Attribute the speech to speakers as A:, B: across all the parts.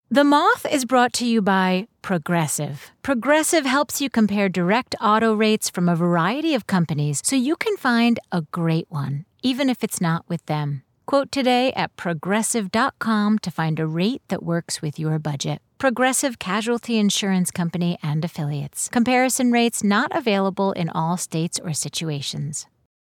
A: The Moth is brought to you by Progressive. Progressive helps you compare direct auto rates from a variety of companies so you can find a great one, even if it's not with them. Quote today at Progressive.com to find a rate that works with your budget. Progressive Casualty Insurance Company and Affiliates. Comparison rates not available in all states or situations.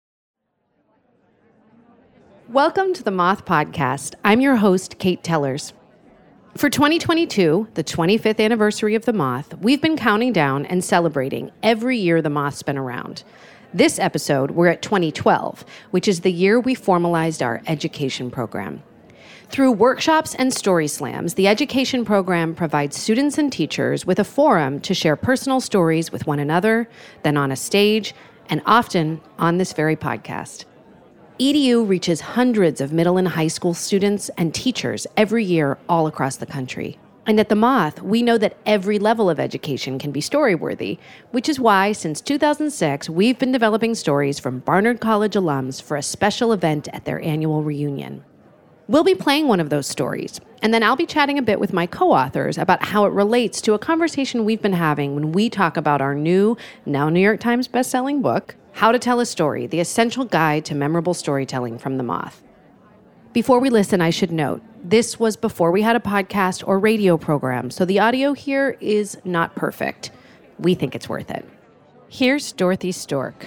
B: Welcome to the Moth Podcast. I'm your host, Kate Tellers. For 2022, the 25th anniversary of the Moth, we've been counting down and celebrating every year the Moth's been around. This episode, we're at 2012, which is the year we formalized our education program. Through workshops and story slams, the education program provides students and teachers with a forum to share personal stories with one another, then on a stage, and often on this very podcast. EDU reaches hundreds of middle and high school students and teachers every year all across the country. And at the Moth, we know that every level of education can be story-worthy, which is why, since 2006, we've been developing stories from Barnard College alums for a special event at their annual reunion. We'll be playing one of those stories, and then I'll be chatting a bit with my co-authors about how it relates to a conversation we've been having when we talk about our new, now New York Times bestselling book, How to Tell a Story, the essential guide to memorable storytelling from the Moth. Before we listen, I should note, this was before we had a podcast or radio program, so the audio here is not perfect. We think it's worth it. Here's Dorothy Stork.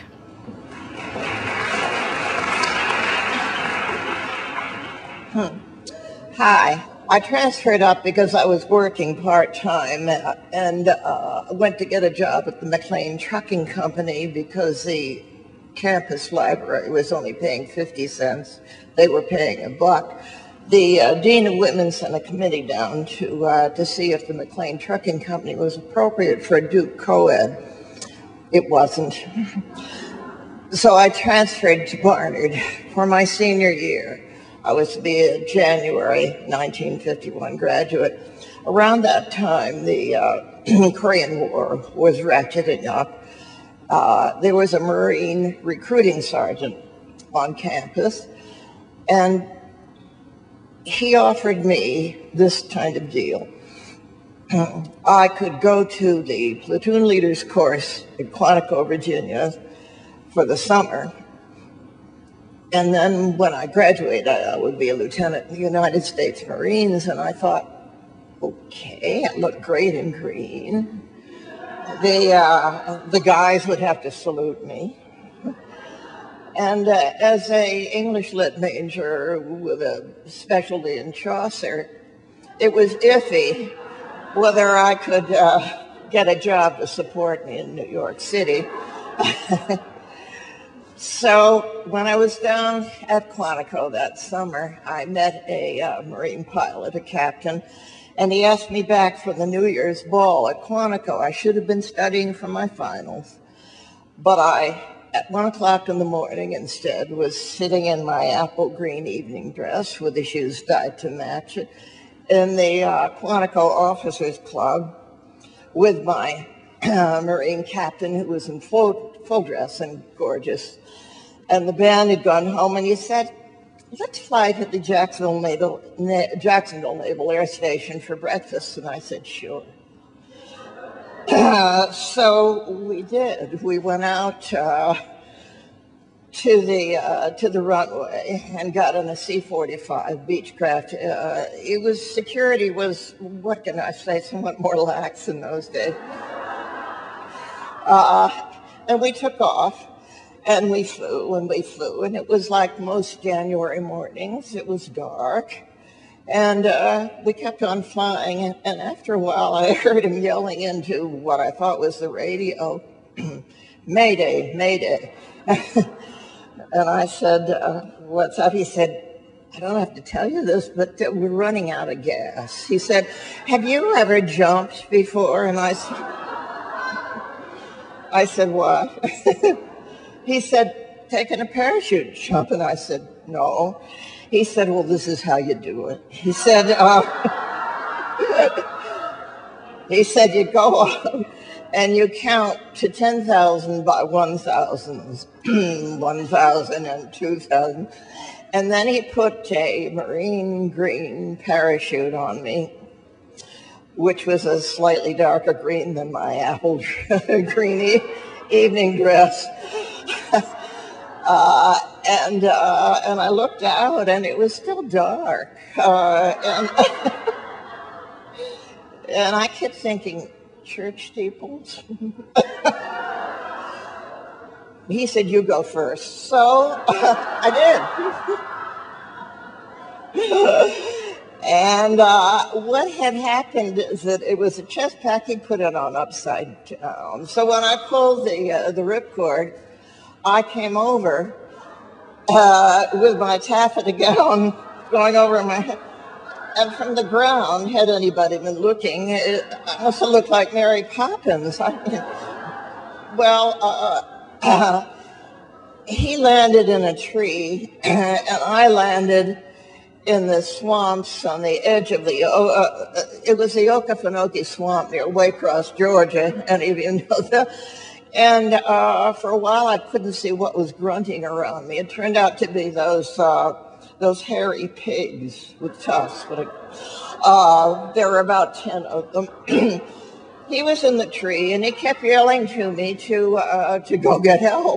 C: Hi. I transferred up because I was working part-time and went to get a job at the McLean Trucking Company because the campus library was only paying 50 cents. They were paying $1. The Dean of Women sent a committee down to see if the McLean Trucking Company was appropriate for a Duke co-ed. It wasn't. So I transferred to Barnard for my senior year. I was to be a January 1951 graduate. Around that time, the Korean War was ratcheting up. There was a Marine recruiting sergeant on campus, and he offered me this kind of deal. I could go to the platoon leaders course in Quantico, Virginia for the summer. And then when I graduated, I would be a lieutenant in the United States Marines. And I thought, okay, I look great in green. The guys would have to salute me. And as a English lit major with a specialty in Chaucer, it was iffy whether I could get a job to support me in New York City. So when I was down at Quantico that summer, I met a Marine pilot, a captain, and he asked me back for the New Year's ball at Quantico. I should have been studying for my finals, but I, at 1 o'clock in the morning instead, was sitting in my apple green evening dress with the shoes dyed to match it in the Quantico Officers Club with my Marine captain who was in full dress and gorgeous. And the band had gone home, and he said, let's fly to the Jacksonville Naval Air Station for breakfast. And I said, sure. So we did. We went out to the runway and got on a C-45 Beechcraft. Security was, what can I say, somewhat more lax in those days. And we took off, and we flew, and it was like most January mornings. It was dark, and we kept on flying, and after a while, I heard him yelling into what I thought was the radio, Mayday, Mayday. And I said, what's up? He said, I don't have to tell you this, but we're running out of gas. He said, have you ever jumped before? And I said, what? He said, taking a parachute jump. And I said, no. He said, well, this is how you do it. He said, you go up and you count to 10,000 by 1,000, 1,000 and 2,000. And then he put a marine green parachute on me. which was a slightly darker green than my apple green evening dress. And I looked out, and it was still dark. And and I kept thinking, church steeples? He said, you go first. So I did. And what had happened is that it was a chest pack. He put it on upside down. So when I pulled the ripcord, I came over with my taffeta gown going over my head. And from the ground, had anybody been looking, it must have looked like Mary Poppins. He landed in a tree, and I landed in the swamps on the edge of it was the Okefenokee Swamp near Waycross, Georgia. Any of you know that? And for a while, I couldn't see what was grunting around me. It turned out to be those hairy pigs with tusks. There were about 10 of them. He was in the tree, and he kept yelling to me to go get help.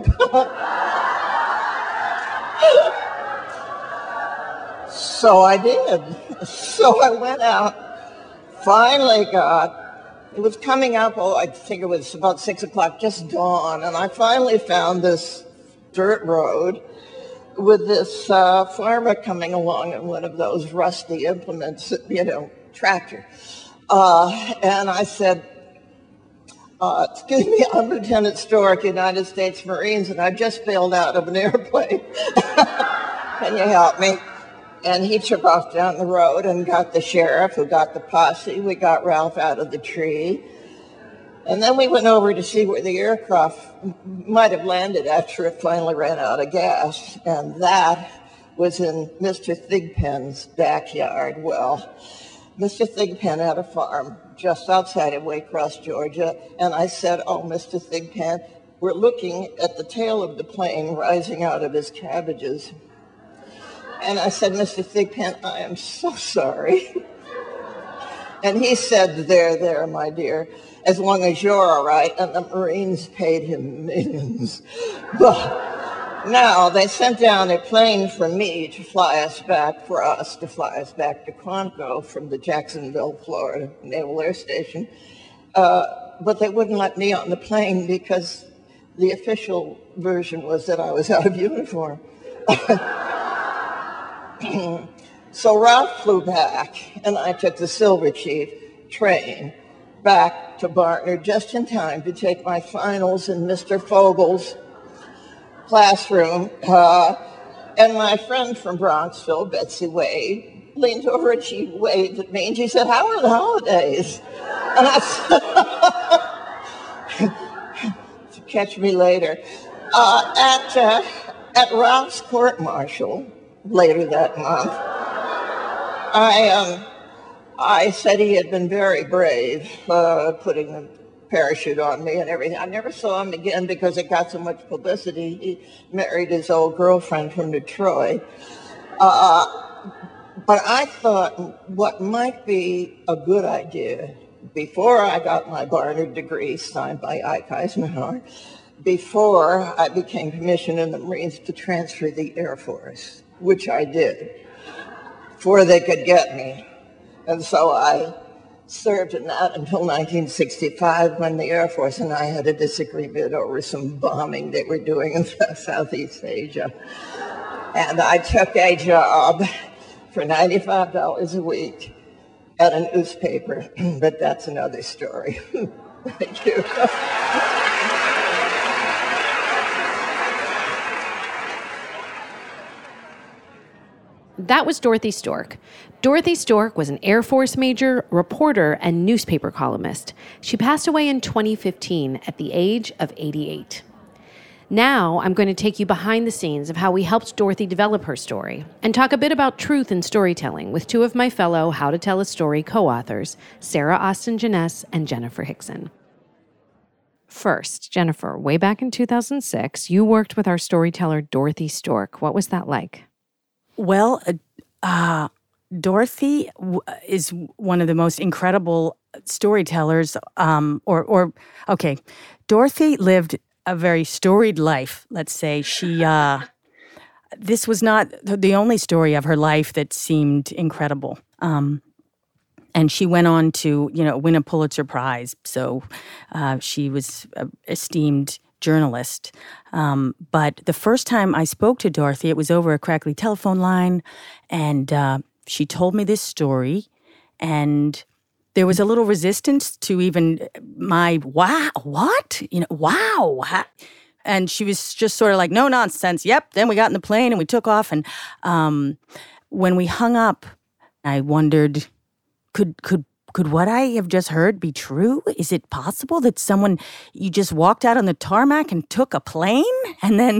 C: So I did. So I went out, finally it was coming up, I think it was about 6 o'clock, just dawn, and I finally found this dirt road with this farmer coming along in one of those rusty implements, tractor. And I said, excuse me, I'm Lieutenant Stork, United States Marines, and I just bailed out of an airplane. Can you help me? And he took off down the road and got the sheriff, who got the posse. We got Ralph out of the tree. And then we went over to see where the aircraft might have landed after it finally ran out of gas. And that was in Mr. Thigpen's backyard. Well, Mr. Thigpen had a farm just outside of Waycross, Georgia. And I said, oh, Mr. Thigpen, we're looking at the tail of the plane rising out of his cabbages. And I said, Mr. Thigpen, I am so sorry. And he said, there, my dear, as long as you're all right. And the Marines paid him millions. But now they sent down a plane for me to fly us back to Quantico from the Jacksonville, Florida Naval Air Station. But they wouldn't let me on the plane because the official version was that I was out of uniform. So Ralph flew back, and I took the Silver Chief train back to Bartner just in time to take my finals in Mr. Fogel's classroom. And my friend from Bronxville, Betsy Wade, leaned over and she waved at me, and she said, how are the holidays? And I said, catch me later. At Ralph's court-martial, later that month, I said he had been very brave, putting the parachute on me and everything. I never saw him again because it got so much publicity. He married his old girlfriend from Detroit. But I thought what might be a good idea, before I got my Barnard degree signed by Ike Eisenhower, before I became commissioned in the Marines, to transfer the Air Force, which I did, before they could get me. And so I served in that until 1965, when the Air Force and I had a disagreement over some bombing they were doing in Southeast Asia. And I took a job for $95 a week at a newspaper, but that's another story. Thank you.
B: That was Dorothy Stork. Dorothy Stork was an Air Force major, reporter, and newspaper columnist. She passed away in 2015 at the age of 88. Now, I'm going to take you behind the scenes of how we helped Dorothy develop her story and talk a bit about truth in storytelling with two of my fellow How to Tell a Story co-authors, Sarah Austin Jenness and Jennifer Hickson. First, Jennifer, way back in 2006, you worked with our storyteller, Dorothy Stork. What was that like?
D: Well, Dorothy is one of the most incredible storytellers. Dorothy lived a very storied life. Let's say this was not the only story of her life that seemed incredible. And she went on to, win a Pulitzer Prize. So she was an esteemed journalist. But the first time I spoke to Dorothy, it was over a crackly telephone line, and she told me this story, and there was a little resistance to even my, wow, what? Wow. And she was just sort of like, no nonsense. Yep. Then we got in the plane and we took off. And when we hung up, I wondered, could what I have just heard be true? Is it possible that you just walked out on the tarmac and took a plane and then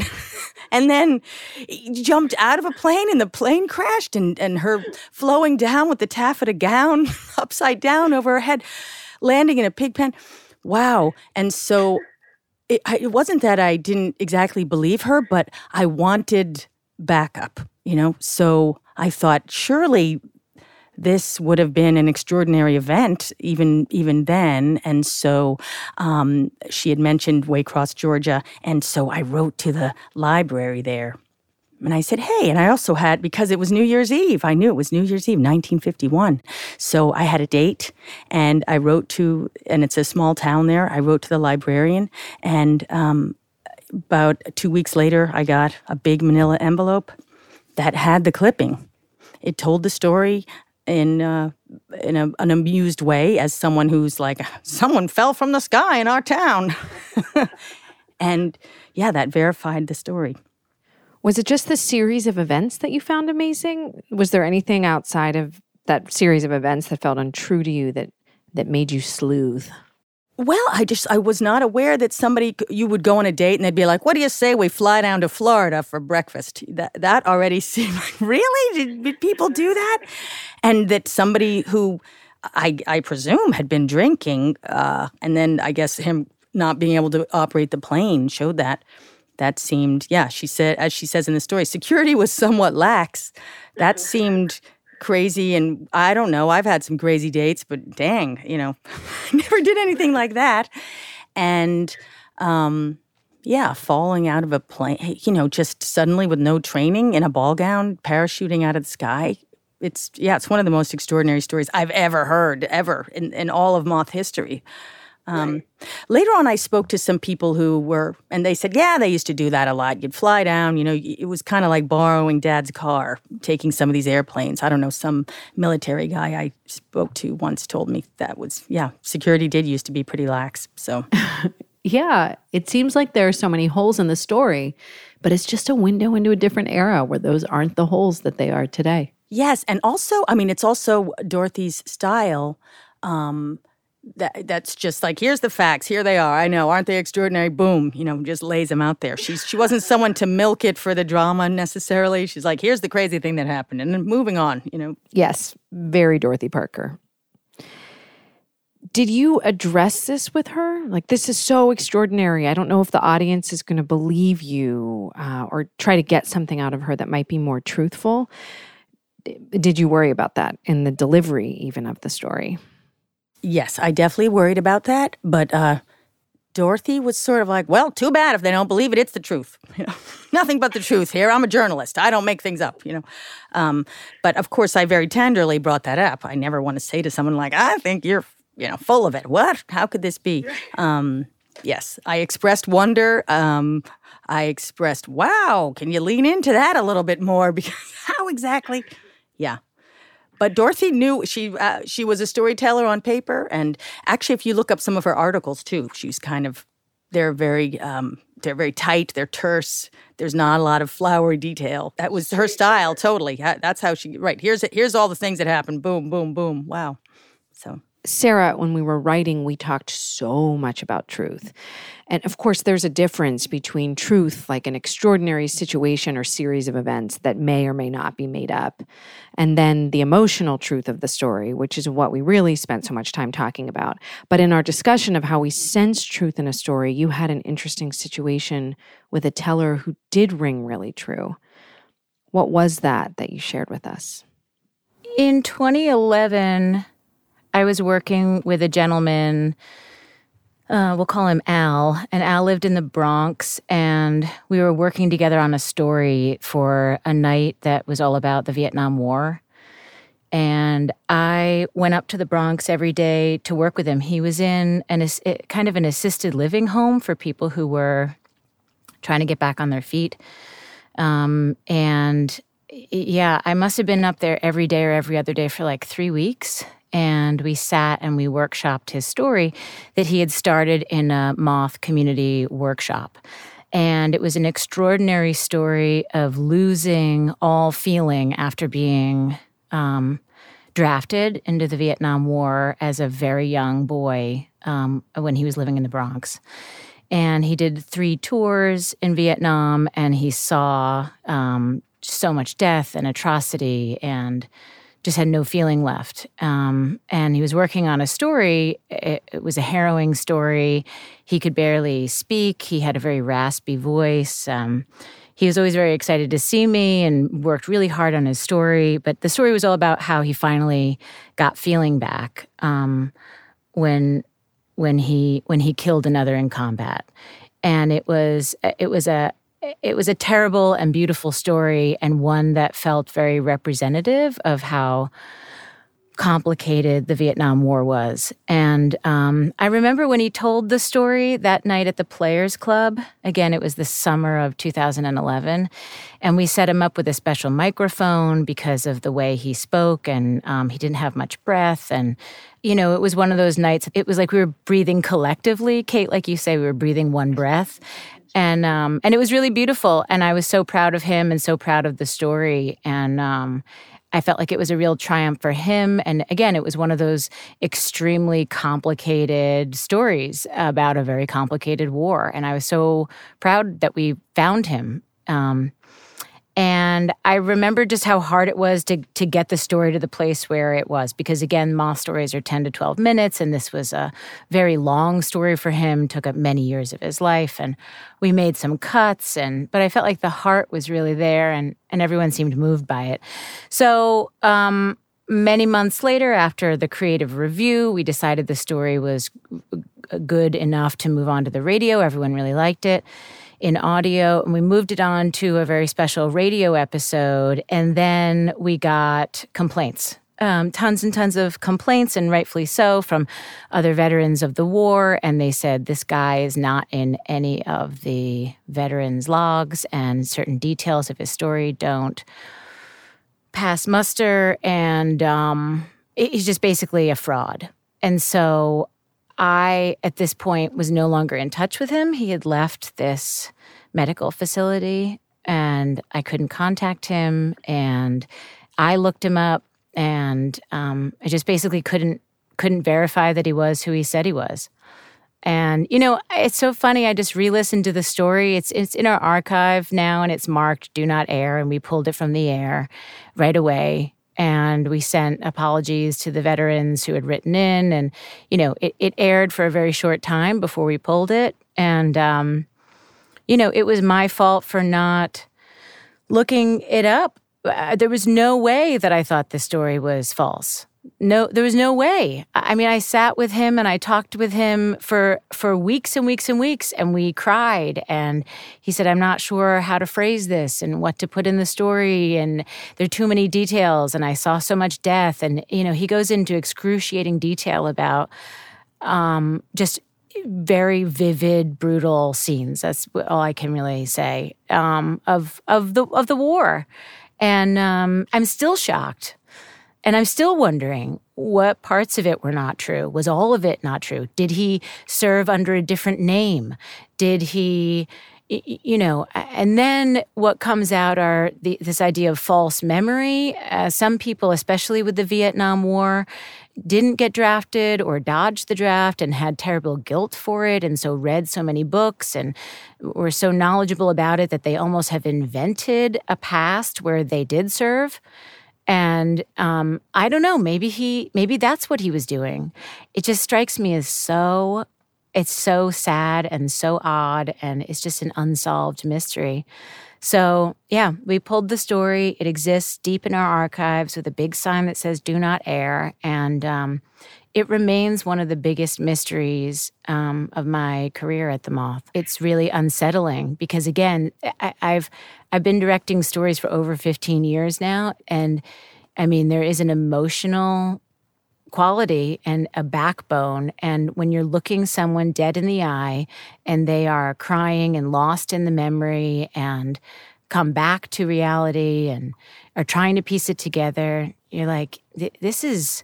D: jumped out of a plane and the plane crashed and her flowing down with the taffeta gown upside down over her head, landing in a pig pen? Wow. And so it wasn't that I didn't exactly believe her, but I wanted backup, So I thought, surely this would have been an extraordinary event even then. And so she had mentioned Waycross, Georgia. And so I wrote to the library there. And I said, hey, and I also had, because it was New Year's Eve, I knew it was New Year's Eve, 1951. So I had a date, and I wrote and it's a small town there, I wrote to the librarian. And about 2 weeks later, I got a big manila envelope that had the clipping. It told the story in an amused way, as someone who's like, someone fell from the sky in our town. And yeah, that verified the story.
B: Was it just the series of events that you found amazing? Was there anything outside of that series of events that felt untrue to you that made you sleuth?
D: Well, I was not aware that you would go on a date and they'd be like, what do you say we fly down to Florida for breakfast? That already seemed like, really? Did people do that? And that somebody who I presume had been drinking, and then I guess him not being able to operate the plane showed that. That seemed, she said, as she says in the story, security was somewhat lax. That seemed crazy, and I don't know, I've had some crazy dates, but dang, I never did anything like that. And falling out of a plane, just suddenly with no training in a ball gown, parachuting out of the sky. It's one of the most extraordinary stories I've ever heard, in all of Moth history. Right. Later on, I spoke to some people and they said, they used to do that a lot. You'd fly down, it was kind of like borrowing Dad's car, taking some of these airplanes. I don't know, some military guy I spoke to once told me that security did used to be pretty lax, so.
B: Yeah, it seems like there are so many holes in the story, but it's just a window into a different era where those aren't the holes that they are today.
D: Yes, and also, it's also Dorothy's style. That's just like, here's the facts, here they are, I know, aren't they extraordinary? Boom, just lays them out there. She wasn't someone to milk it for the drama necessarily. She's like, here's the crazy thing that happened, and then moving on,
B: Yes, very Dorothy Parker. Did you address this with her? Like, this is so extraordinary. I don't know if the audience is going to believe you or try to get something out of her that might be more truthful. Did you worry about that in the delivery even of the story?
D: Yes, I definitely worried about that, but Dorothy was sort of like, well, too bad if they don't believe it, it's the truth. Nothing but the truth here. I'm a journalist. I don't make things up, But of course, I very tenderly brought that up. I never want to say to someone like, I think you're, full of it. What? How could this be? Yes, I expressed wonder. I expressed, wow, can you lean into that a little bit more? Because how exactly? Yeah. But Dorothy knew she was a storyteller on paper, and actually, if you look up some of her articles too, she's they're very tight, they're terse. There's not a lot of flowery detail. That was her style, totally. That's how she. Right, here's all the things that happened. Boom, boom, boom. Wow. So.
B: Sarah, when we were writing, we talked so much about truth. And of course, there's a difference between truth, like an extraordinary situation or series of events that may or may not be made up, and then the emotional truth of the story, which is what we really spent so much time talking about. But in our discussion of how we sense truth in a story, you had an interesting situation with a teller who did ring really true. What was that you shared with us?
A: In 2011, I was working with a gentleman, we'll call him Al, and Al lived in the Bronx, and we were working together on a story for a night that was all about the Vietnam War. And I went up to the Bronx every day to work with him. He was in kind of an assisted living home for people who were trying to get back on their feet. And yeah, I must have been up there every day or every other day for like 3 weeks. And we sat and we workshopped his story that he had started in a Moth community workshop. And it was an extraordinary story of losing all feeling after being drafted into the Vietnam War as a very young boy when he was living in the Bronx. And he did 3 tours in Vietnam, and he saw so much death and atrocity and just had no feeling left. And he was working on a story. It was a harrowing story. He could barely speak. He had a very raspy voice. He was always very excited to see me and worked really hard on his story. But the story was all about how he finally got feeling back when he killed another in combat. And it was a terrible and beautiful story, and one that felt very representative of how complicated the Vietnam War was. And I remember when he told the story that night at the Players Club. Again, it was the summer of 2011. And we set him up with a special microphone because of the way he spoke, and he didn't have much breath. And, you know, it was one of those nights, it was like we were breathing collectively. Kate, like you say, we were breathing one breath. And it was really beautiful. And I was so proud of him and so proud of the story. And I felt like it was a real triumph for him. And again, it was one of those extremely complicated stories about a very complicated war. And I was so proud that we found him. And I remember just how hard it was to get the story to the place where it was. Because again, Moth stories are 10 to 12 minutes. And this was a very long story for him, took up many years of his life. And we made some cuts. But I felt like the heart was really there, and everyone seemed moved by it. So many months later, after the creative review, we decided the story was good enough to move on to the radio. Everyone really liked it in audio, and we moved it on to a very special radio episode, and then we got complaints. Tons and tons of complaints, and rightfully so, from other veterans of the war, and they said this guy is not in any of the veterans' logs, and certain details of his story don't pass muster, and he's just basically a fraud. And so I, at this point, was no longer in touch with him. He had left this medical facility, and I couldn't contact him. And I looked him up, and I just basically couldn't verify that he was who he said he was. And, you know, it's so funny. I just re-listened to the story. It's in our archive now, and it's marked "Do Not Air," and we pulled it from the air right away. And we sent apologies to the veterans who had written in. And, you know, it aired for a very short time before we pulled it. And, you know, it was my fault for not looking it up. There was no way that I thought this story was false. No, there was no way. I mean, I sat with him and I talked with him for weeks and weeks and weeks, and we cried. And he said, "I'm not sure how to phrase this and what to put in the story, and there are too many details, and I saw so much death." And, you know, he goes into excruciating detail about just very vivid, brutal scenes. That's all I can really say of the war. And I'm still shocked. And I'm still wondering what parts of it were not true. Was all of it not true? Did he serve under a different name? Did he, you know, and then what comes out are this idea of false memory. Some people, especially with the Vietnam War, didn't get drafted or dodged the draft and had terrible guilt for it, and so read so many books and were so knowledgeable about it that they almost have invented a past where they did serve. And I don't know, maybe that's what he was doing. It just strikes me as it's so sad and so odd, and it's just an unsolved mystery. So, yeah, we pulled the story. It exists deep in our archives with a big sign that says "Do Not Air," and it remains one of the biggest mysteries of my career at the Moth. It's really unsettling because, again, I've been directing stories for over 15 years now, and I mean, there is an emotional quality and a backbone. And when you're looking someone dead in the eye and they are crying and lost in the memory and come back to reality and are trying to piece it together, you're like, this is,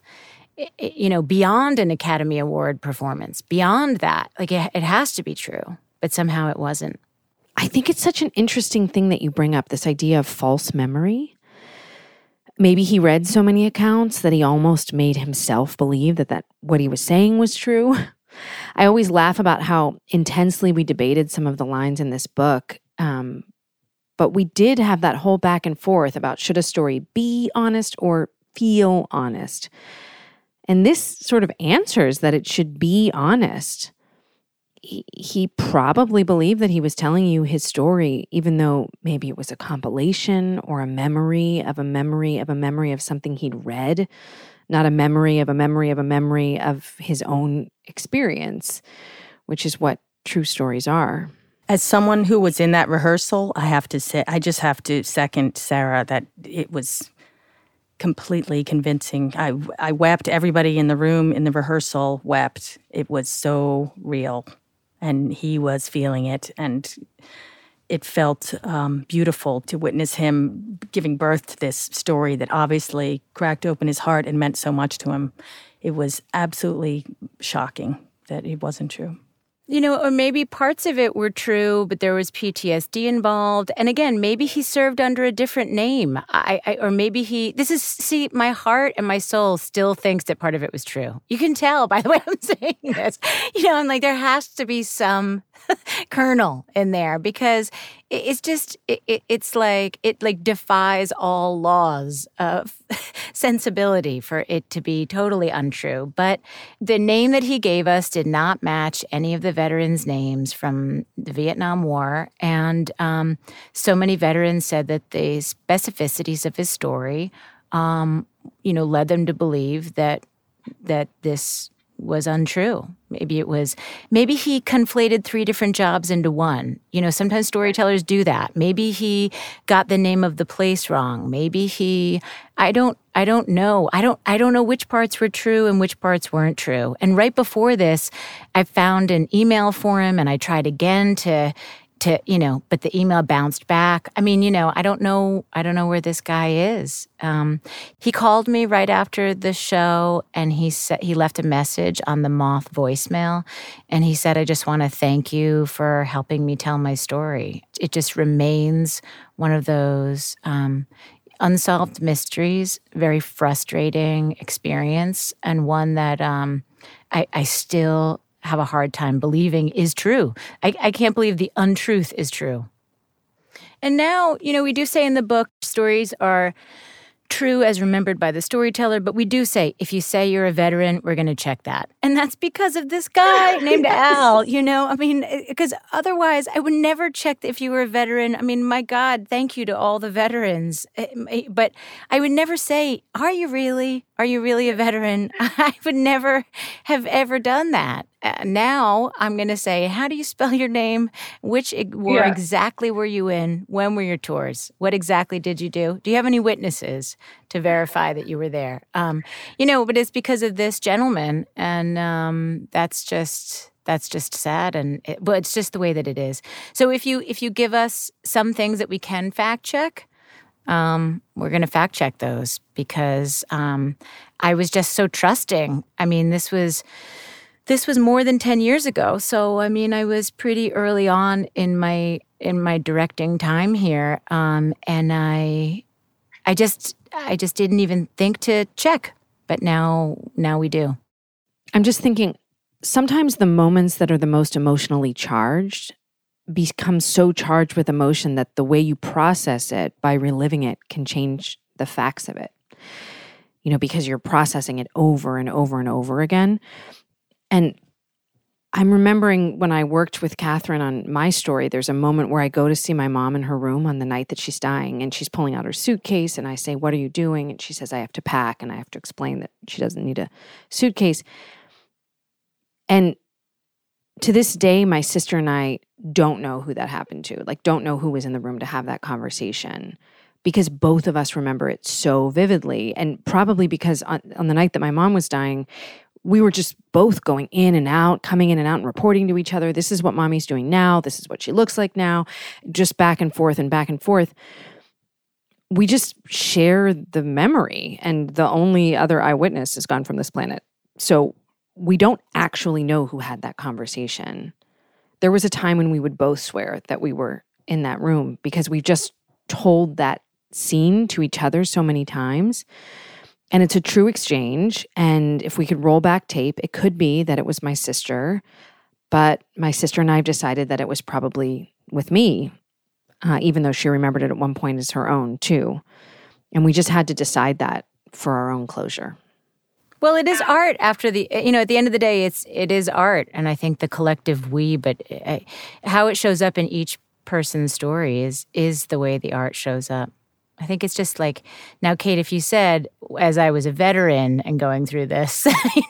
A: beyond an Academy Award performance, beyond that. Like, it has to be true, but somehow it wasn't.
B: I think it's such an interesting thing that you bring up, this idea of false memory. Maybe he read so many accounts that he almost made himself believe that what he was saying was true. I always laugh about how intensely we debated some of the lines in this book, but we did have that whole back and forth about should a story be honest or feel honest. And this sort of answers that it should be honest. He probably believed that he was telling you his story, even though maybe it was a compilation or a memory of a memory of a memory of something he'd read, not a memory of a memory of a memory of his own experience, which is what true stories are.
D: As someone who was in that rehearsal, I just have to second Sarah that it was completely convincing. I wept. Everybody in the room in the rehearsal wept. It was so real. And he was feeling it, and it felt beautiful to witness him giving birth to this story that obviously cracked open his heart and meant so much to him. It was absolutely shocking that it wasn't true.
A: Or maybe parts of it were true, but there was PTSD involved. And again, maybe he served under a different name. Or maybe my heart and my soul still thinks that part of it was true. You can tell by the way I'm saying this. I'm like, there has to be some kernel in there because it's just, it's like, it like defies all laws of sensibility for it to be totally untrue. But the name that he gave us did not match any of the veterans' names from the Vietnam War. And so many veterans said that the specificities of his story, led them to believe that this was untrue. Maybe he conflated 3 different jobs into one. Sometimes storytellers do that. Maybe he got the name of the place wrong. Maybe I don't know. I don't know which parts were true and which parts weren't true. And right before this, I found an email for him and I tried again to but the email bounced back. I mean, I don't know where this guy is. He called me right after the show and he left a message on the Moth voicemail. And he said, I just want to thank you for helping me tell my story. It just remains one of those unsolved mysteries, very frustrating experience, and one that I still have a hard time believing is true. I can't believe the untruth is true. And now, we do say in the book, stories are true as remembered by the storyteller, but we do say, if you say you're a veteran, we're going to check that. And that's because of this guy named Al, because otherwise I would never check if you were a veteran. I mean, my God, thank you to all the veterans. But I would never say, are you really a veteran? I would never have ever done that. Now I'm going to say, how do you spell your name? Which war exactly were you in? When were your tours? What exactly did you do? Do you have any witnesses to verify that you were there? But it's because of this gentleman, and that's just sad, and it's just the way that it is. So if you give us some things that we can fact check, we're going to fact check those because I was just so trusting. I mean, this was more than 10 years ago. So, I mean, I was pretty early on in my directing time here. And I just didn't even think to check. But now we do.
B: I'm just thinking, sometimes the moments that are the most emotionally charged become so charged with emotion that the way you process it by reliving it can change the facts of it. Because you're processing it over and over and over again. And I'm remembering when I worked with Catherine on my story, there's a moment where I go to see my mom in her room on the night that she's dying, and she's pulling out her suitcase, and I say, "What are you doing?" And she says, "I have to pack," and I have to explain that she doesn't need a suitcase. And to this day, my sister and I don't know who that happened to, don't know who was in the room to have that conversation, because both of us remember it so vividly. And probably because on the night that my mom was dying, we were just both going in and out, coming in and out and reporting to each other. This is what mommy's doing now. This is what she looks like now. Just back and forth and back and forth. We just share the memory, and the only other eyewitness is gone from this planet. So we don't actually know who had that conversation. There was a time when we would both swear that we were in that room because we just told that scene to each other so many times. And it's a true exchange. And if we could roll back tape, it could be that it was my sister. But my sister and I have decided that it was probably with me, even though she remembered it at one point as her own too. And we just had to decide that for our own closure.
A: Well, it is art after at the end of the day, it is art. And I think the collective we, but how it shows up in each person's story is the way the art shows up. I think it's just like, now, Kate, if you said, as I was a veteran and going through this,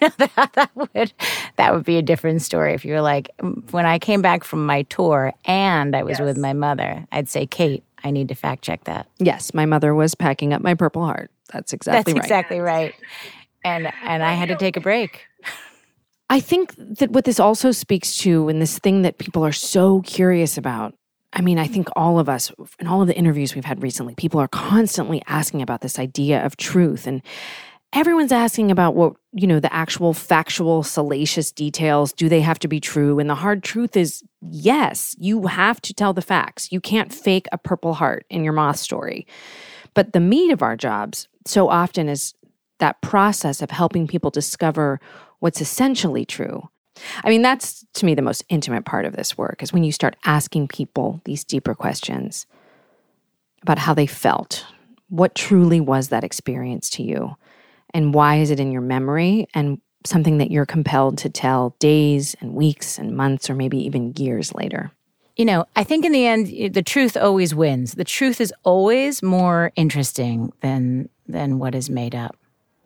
A: that would be a different story. If you were like, when I came back from my tour and I was with my mother, I'd say, Kate, I need to fact check that.
B: Yes, my mother was packing up my Purple Heart. That's exactly right.
A: That's exactly right. And I had to take a break.
B: I think that what this also speaks to, and this thing that people are so curious about, I mean, I think all of us, in all of the interviews we've had recently, people are constantly asking about this idea of truth. And everyone's asking about what, the actual factual, salacious details. Do they have to be true? And the hard truth is, yes, you have to tell the facts. You can't fake a Purple Heart in your moth story. But the meat of our jobs so often is that process of helping people discover what's essentially true. I mean, that's, to me, the most intimate part of this work, is when you start asking people these deeper questions about how they felt. What truly was that experience to you? And why is it in your memory and something that you're compelled to tell days and weeks and months or maybe even years later?
A: I think in the end, the truth always wins. The truth is always more interesting than what is made up.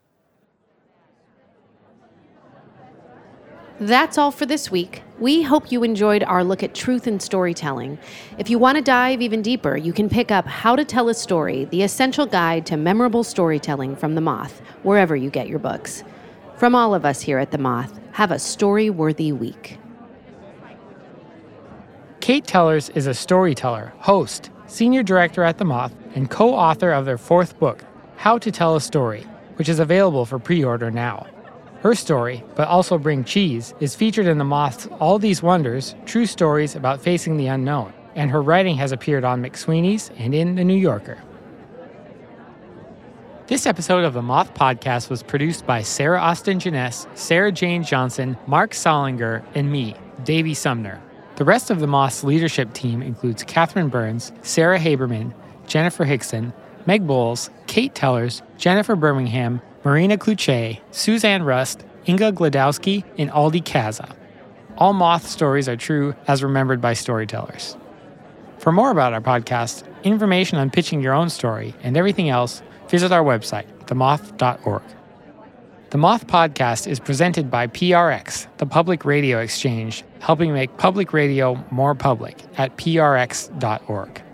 B: That's all for this week. We hope you enjoyed our look at truth in storytelling. If you want to dive even deeper, you can pick up How to Tell a Story, the essential guide to memorable storytelling from The Moth, wherever you get your books. From all of us here at The Moth, have a story-worthy week.
E: Kate Tellers is a storyteller, host, senior director at The Moth, and co-author of their fourth book, How to Tell a Story, which is available for pre-order now. Her story, But Also Bring Cheese, is featured in The Moth's All These Wonders, True Stories About Facing the Unknown, and her writing has appeared on McSweeney's and in The New Yorker. This episode of the Moth Podcast was produced by Sarah Austin Jeunesse, Sarah Jane Johnson, Mark Solinger, and me, Davey Sumner. The rest of the Moth's leadership team includes Catherine Burns, Sarah Haberman, Jennifer Hickson, Meg Bowles, Kate Tellers, Jennifer Birmingham, Marina Kluche, Suzanne Rust, Inga Gladowski, and Aldi Kaza. All Moth stories are true as remembered by storytellers. For more about our podcast, information on pitching your own story, and everything else, visit our website, themoth.org. The Moth Podcast is presented by PRX, the Public Radio Exchange, helping make public radio more public at prx.org.